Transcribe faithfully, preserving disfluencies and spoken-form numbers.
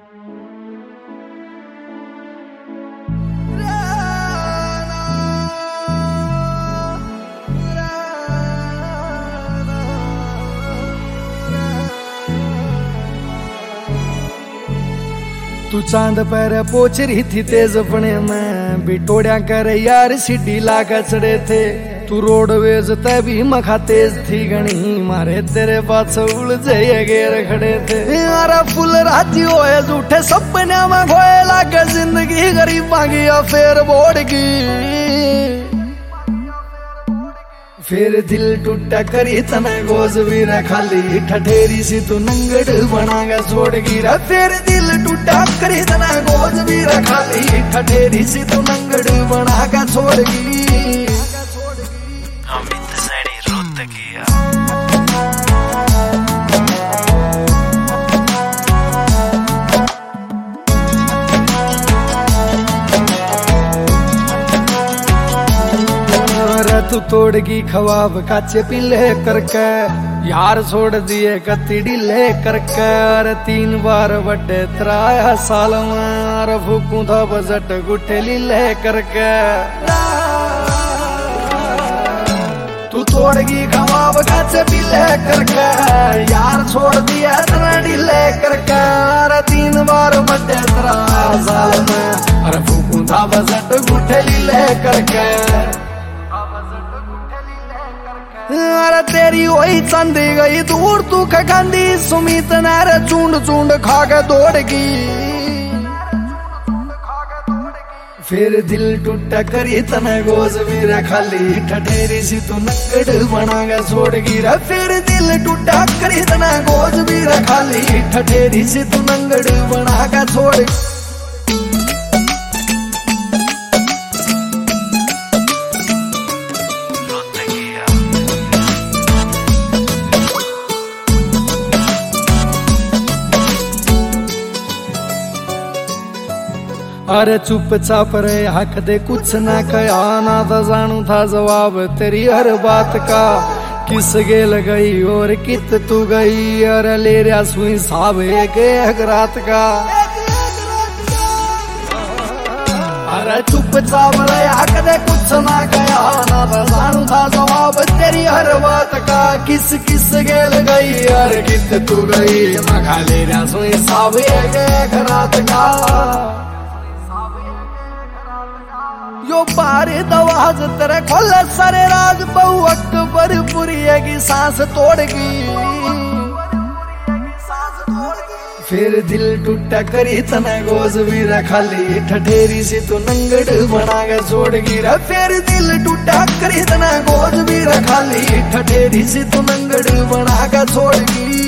तू चांद पर पोच रही थी तेज अपने में बिटोड़िया कर यार सीढ़ी लाकर चढ़े थे। तू रोडवेज तभी मखा तेज थी गणी मारे तेरे पास उलझे गेर खड़े थे। यारा फुल राती होए झूठे सपने में खोए लागे जिंदगी गरीब मांगी फेर बोड़ की। फिर दिल टूटा करी तना गोज वीरा खाली ठठेरी सी तू नंगड़ बनागा छोड़ गिरा। फिर दिल टूटा करी तना गोज वीरा खाली ठठेरी सी तू नंगड़ बनागा छोड़ गी। अमित सैनी रोहतकिया तू तोड़गी खवाब काचे पिले करके यार छोड़ दिए कति ढीले करके। अरे तीन बार बड़े त्राया साल में फूकू था बजट गुठे लीले करके। तू तोड़गी खवाब काचे पिले करके यार छोड़ दिए तना ढीले करके। अरे तीन बार बड़े त्राया साल में अरे फूकू था बजट गुठे लीले करके। अरे तेरी वही चंदी गई दूर तू खंदी सुमित नारे चूंड चूंड खा के दौड़गी। फिर दिल टूटा करी तना गोज मेरा खाली ठठेरी सी तू नंगड़ बनागा छोड़ गिरा। फिर दिल टूटा करी तना गोज मेरा खाली ठठेरी सी तू नंगड़ बनागा छोड़। अरे चुपचाप रे हक दे कुछ ना कया ना तो जानू था जवाब तेरी हर बात का। किस गेल गई और कित तू गई अरे ले रहा सुई साहब एक एक रात का। अरे चुपचाप रे हक दे कुछ ना कया ना तो जानू था जवाब तेरी हर बात का। किस किस गेल गई अरे कित तू गई मखा ले रहा सुई साहब एक एक रात का। यो बारे दवाज तेरे खोले सारे राज बहु अकबर पुरी की सांस तोड़गी। फिर दिल टूटा करी तना गोज वीरा खाली ठठेरी से तू नंगड़ बनागा छोड़ गिरा। फिर दिल टूटा करी तना गोज वीरा खाली ठठेरी से तू नंगड़ बनागा छोड़ गी।